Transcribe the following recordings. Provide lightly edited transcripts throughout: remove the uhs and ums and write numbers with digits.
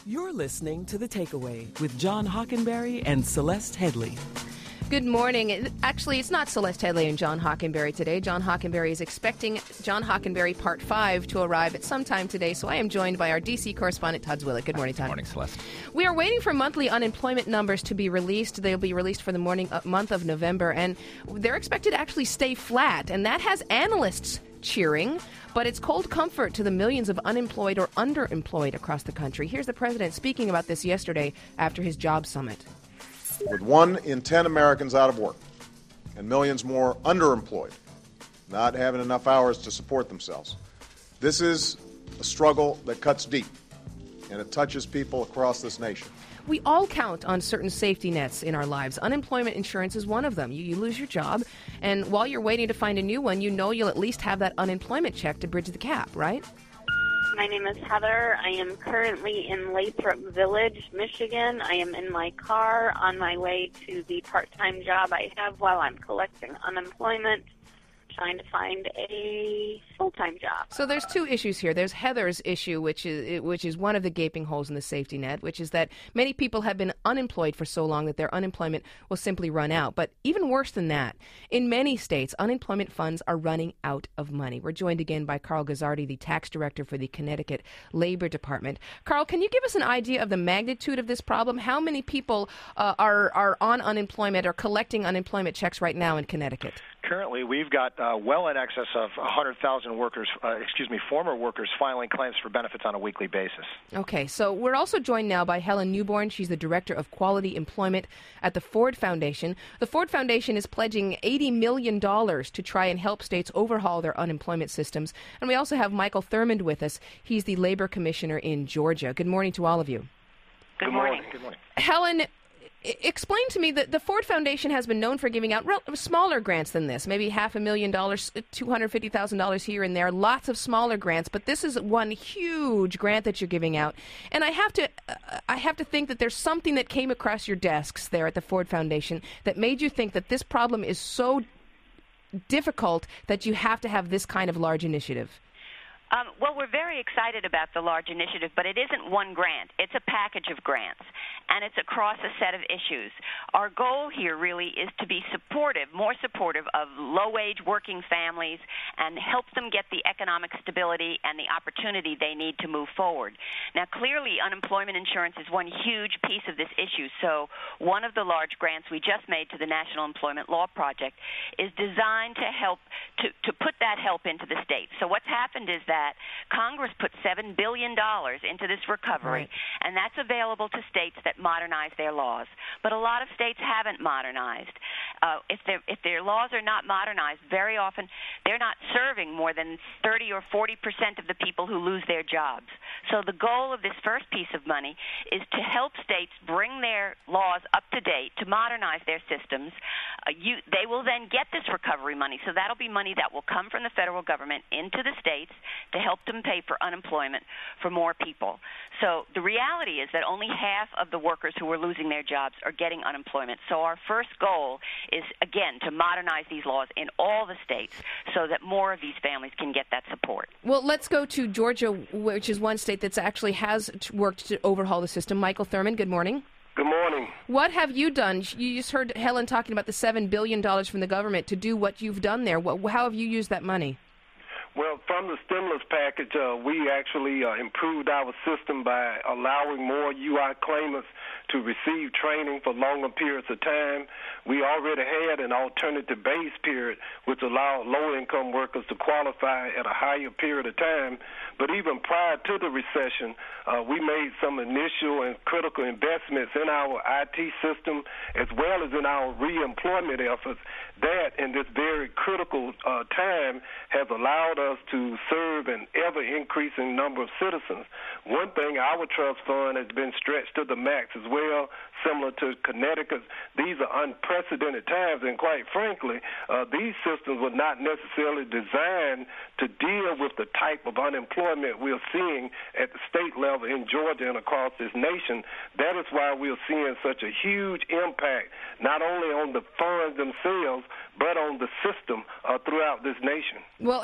You're listening to The Takeaway with John Hockenberry and Celeste Headley. Good morning. Actually, it's not Celeste Headley and John Hockenberry today. John Hockenberry is expecting John Hockenberry Part 5 to arrive at some time today, so I am joined by our D.C. correspondent, Todd Zwillich. Good morning, Todd. Good morning, Celeste. We are waiting for monthly unemployment numbers to be released. They'll be released for the month of November, and they're expected to actually stay flat, and that has analysts cheering, but it's cold comfort to the millions of unemployed or underemployed across the country. Here's the president speaking about this yesterday after his job summit. With 1 in 10 Americans out of work and millions more underemployed, not having enough hours to support themselves, this is a struggle that cuts deep, and it touches people across this nation. We all count on certain safety nets in our lives. Unemployment insurance is one of them. You lose your job, and while you're waiting to find a new one, you know you'll at least have that unemployment check to bridge the gap, right? My name is Heather. I am currently in Lathrop Village, Michigan. I am in my car on my way to the part-time job I have while I'm collecting unemployment, trying to find a full-time job. So there's two issues here. There's Heather's issue, which is one of the gaping holes in the safety net, which is that many people have been unemployed for so long that their unemployment will simply run out. But even worse than that, in many states, unemployment funds are running out of money. We're joined again by Carl Guzzardi, the tax director for the Connecticut Labor Department. Carl, can you give us an idea of the magnitude of this problem? How many people are on unemployment or collecting unemployment checks right now in Connecticut? Currently, we've got well in excess of 100,000 workers, former workers filing claims for benefits on a weekly basis. Okay, so we're also joined now by Helen Newborn. She's the Director of Quality Employment at the Ford Foundation. The Ford Foundation is pledging $80 million to try and help states overhaul their unemployment systems. And we also have Michael Thurmond with us. He's the Labor Commissioner in Georgia. Good morning to all of you. Good morning. Good morning. Helen, explain to me that the Ford Foundation has been known for giving out smaller grants than this, maybe $500,000, $250,000 here and there, lots of smaller grants, but this is one huge grant that you're giving out. And I have to think that there's something that came across your desks there at the Ford Foundation that made you think that this problem is so difficult that you have to have this kind of large initiative. Well, we're very excited about the large initiative, but it isn't one grant. It's a package of grants, and it's across a set of issues. Our goal here really is to be more supportive of low-wage working families and help them get the economic stability and the opportunity they need to move forward. Now, clearly, unemployment insurance is one huge piece of this issue, so one of the large grants we just made to the National Employment Law Project is designed to help to put that help into the states. So what's happened is that Congress put $7 billion into this recovery, and that's available to states that modernize their laws. But a lot of states haven't modernized. If their laws are not modernized, very often they're not serving more than 30 or 40% of the people who lose their jobs. So the goal of this first piece of money is to help states bring their laws up to date, to modernize their systems. They will then get this recovery money, so that'll be money that will come from the federal government into the states to help them pay for unemployment for more people. So the reality is that only half of the workers who are losing their jobs are getting unemployment. So our first goal is, again, to modernize these laws in all the states so that more of these families can get that support. Well, let's go to Georgia, which is one state that actually has worked to overhaul the system. Michael Thurmond, good morning. Good morning. What have you done? You just heard Helen talking about the $7 billion from the government to do what you've done there. How have you used that money? Well, from the stimulus package, we actually improved our system by allowing more UI claimants to receive training for longer periods of time. We already had an alternative base period, which allowed low-income workers to qualify at a higher period of time. But even prior to the recession, we made some initial and critical investments in our IT system as well as in our reemployment efforts that in this very critical time has allowed us to serve an ever-increasing number of citizens. One thing, our trust fund has been stretched to the max as well, similar to Connecticut. These are unprecedented times, and quite frankly, these systems were not necessarily designed to deal with the type of unemployment we're seeing at the state level in Georgia and across this nation. That is why we're seeing such a huge impact, not only on the funds themselves, but on the system throughout this nation. Well, actually,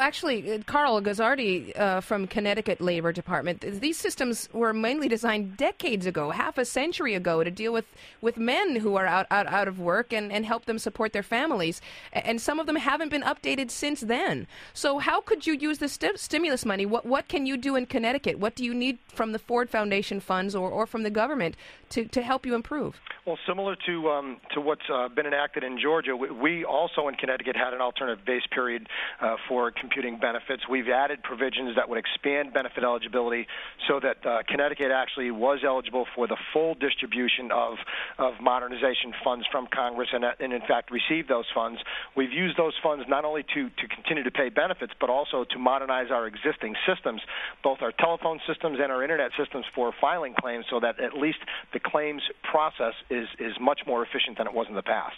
Carl Guzzardi from Connecticut Labor Department, these systems were mainly designed decades ago, half a century ago, to deal with men who are out of work and help them support their families. And some of them haven't been updated since then. So how could you use the stimulus money? What can you do in Connecticut? What do you need from the Ford Foundation funds or from the government to help you improve? Well, similar to what's been enacted in Georgia, we also in Connecticut had an alternative base period for computing benefits. We've added provisions that would expand benefit eligibility so that Connecticut actually was eligible for the full distribution of modernization funds from Congress and in fact received those funds. We've used those funds not only to continue to pay benefits, but also to modernize our existing systems, both our telephone systems and our internet systems for filing claims, so that at least the claims process is much more efficient than it was in the past.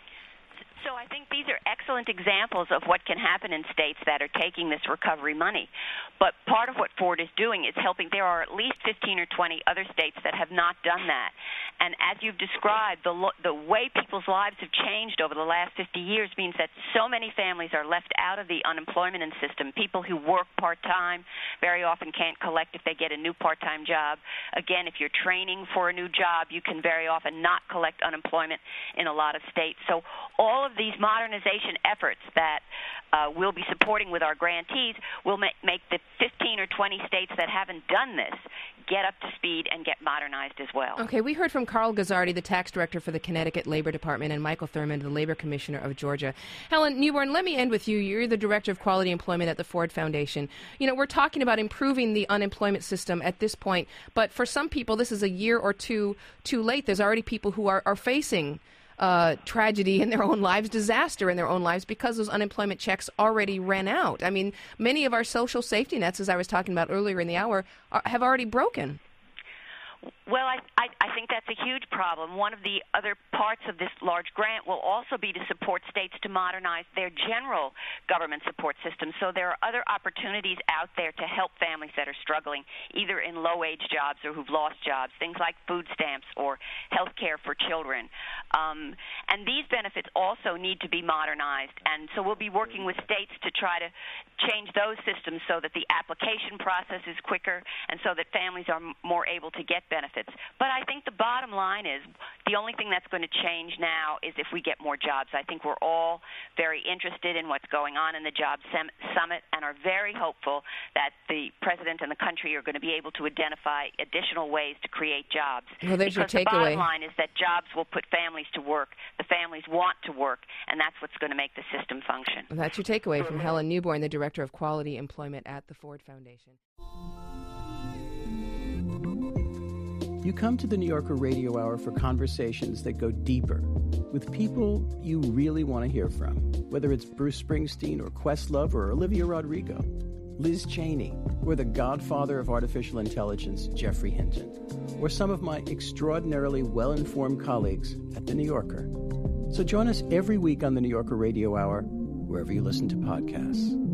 So I think these are excellent examples of what can happen in states that are taking this recovery money. But part of what Ford is doing is helping. There are at least 15 or 20 other states that have not done that. And as you've described, the way people's lives have changed over the last 50 years means that so many families are left out of the unemployment system. People who work part-time very often can't collect if they get a new part-time job. Again, if you're training for a new job, you can very often not collect unemployment in a lot of states. So all of these modernization efforts that we'll be supporting with our grantees will make the 15 or 20 states that haven't done this get up to speed and get modernized as well. Okay, we heard from Carl Guzzardi, the tax director for the Connecticut Labor Department, and Michael Thurmond, the labor commissioner of Georgia. Helen Newborn, let me end with you. You're the director of quality employment at the Ford Foundation. You know, we're talking about improving the unemployment system at this point, but for some people, this is a year or two too late. There's already people who are facing tragedy in their own lives, disaster in their own lives, because those unemployment checks already ran out. I mean, many of our social safety nets, as I was talking about earlier in the hour, have already broken. Well, I think that's a huge problem. One of the other parts of this large grant will also be to support states to modernize their general government support system. So there are other opportunities out there to help families that are struggling, either in low-wage jobs or who've lost jobs, things like food stamps or health care for children. And these benefits also need to be modernized. And so we'll be working with states to try to change those systems so that the application process is quicker and so that families are more able to get benefits. But I think the bottom line is the only thing that's going to change now is if we get more jobs. I think we're all very interested in what's going on in the Jobs Summit and are very hopeful that the president and the country are going to be able to identify additional ways to create jobs. Well, there's your takeaway. The bottom line is that jobs will put families to work. The families want to work, and that's what's going to make the system function. Well, that's your takeaway from Helen Newborn, the director of quality employment at the Ford Foundation. You come to the New Yorker Radio Hour for conversations that go deeper with people you really want to hear from, whether it's Bruce Springsteen or Questlove or Olivia Rodrigo, Liz Cheney, or the godfather of artificial intelligence, Geoffrey Hinton, or some of my extraordinarily well-informed colleagues at the New Yorker. So join us every week on the New Yorker Radio Hour, wherever you listen to podcasts.